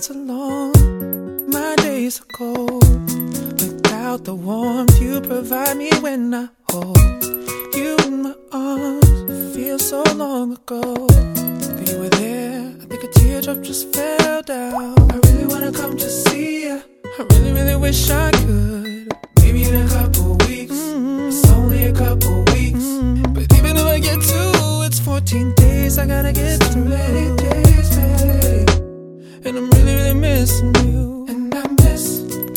nights alone, my days are cold. Without the warmth you provide me when I hold you in my arms, it feels so long ago. But you were there, I think a teardrop just fell down. I really wanna come to see you, I really, really wish I could. Maybe in a couple weeks, it's only a couple weeks. But even if I get to, it's 14 days, I gotta get through many days, babe. And I'm really, really missing you. And I miss.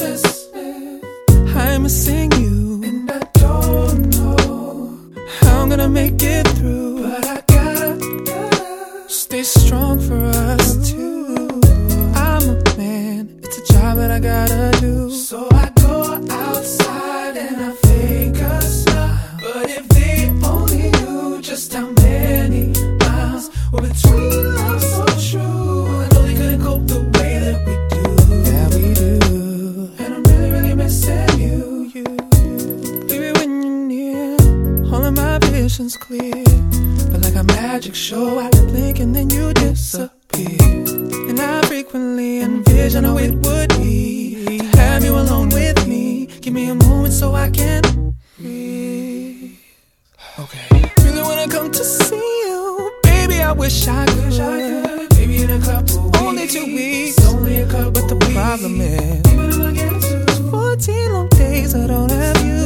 I'm missing you. And I don't know how I'm gonna make it through. But I gotta stay strong for us two. I'm a man, it's a job that I gotta do. So I go outside and I fake a smile. But if they only knew just how many miles were between us, so true. I know they couldn't cope the way that we do. Yeah, we do. And I'm really, really missing you. Baby, when you're near, all of my vision's clear. But like a magic show, I can blink and then you disappear. And I frequently envision how it would be to have you alone with me. Give me a moment so I can breathe. Okay. Really wanna come to see you, baby. I wish I could. Maybe in a couple weeks. Only 2 weeks. Only a couple. But the problem is, even if I get to 14 long days, I don't have you.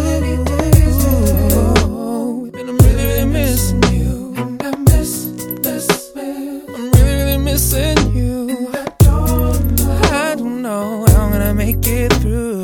And I'm really, really missing you. And I miss. I'm really, really missing you. I don't know how I'm gonna make it through.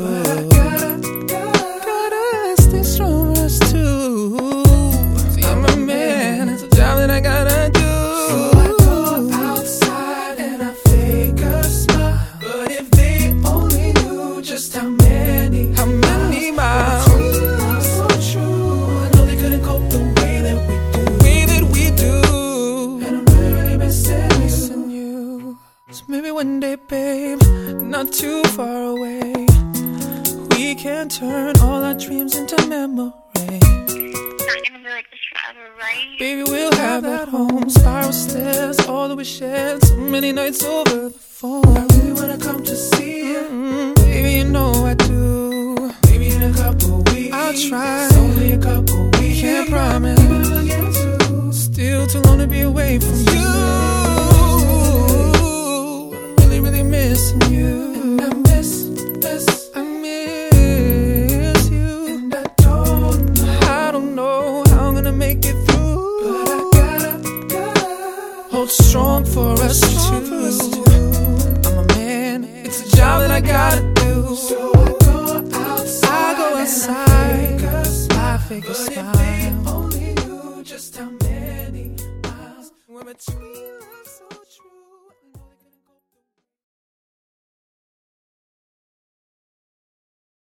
Gotta stay strong for us too. See, I'm a man, it's a job that I gotta do. So I go outside and I fake a smile. But if they only knew just how many miles so true. I know they couldn't cope the way that we do. And I'm really, really missing you. So maybe one day, babe, not too far away, we can turn all our dreams into memory. Not gonna be like this forever, right? Baby, we'll have that home, spiral stairs, all that we shared, so many nights over the phone. I really wanna come to see you, baby, you know I do. Maybe in a couple weeks, I'll try. It's only a couple weeks, can't promise. Still too long to be away from you. I'm really, really missing you. And I miss you. And I don't know how I'm gonna make it through. But I gotta hold strong for us two. I'm a man, it's a job that I gotta do. So I go outside, I fake a smile. But if they only knew just how many miles were between